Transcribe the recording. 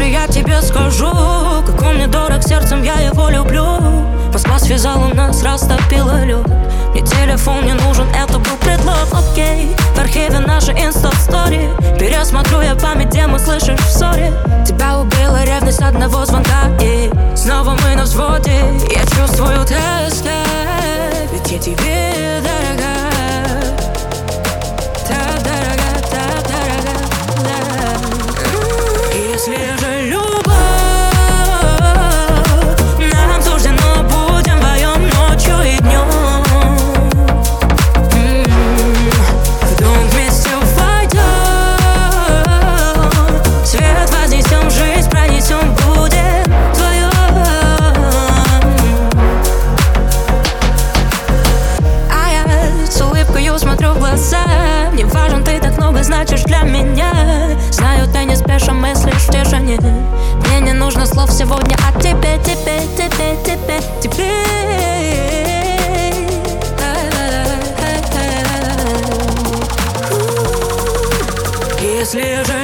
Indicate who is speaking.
Speaker 1: я тебе скажу, как он мне дорог сердцем, я его люблю. Москва связала нас, растопила лед. Мне телефон не нужен, это был предлог. Окей, в архиве наши инста-стори. Пересмотрю я память, где мы слышишь в ссоре. Тебя убила ревность одного звонка, и снова мы на взводе. Я чувствую тоска, ведь я тебе дорога. Так дорога, так дорога, да. Если же любовь нам суждено, будем вдвоем ночью и днем. В дом вместе войдем, свет вознесем, жизнь пронесем, будем вдвоем. А я с улыбкою смотрю в глаза. Не важен ты, так много значишь для меня. Знаю, ты не спеша мыслишь в тишине. Мне не нужно слов сегодня от тебе, тебе, тебе, тебе, тебе. Если же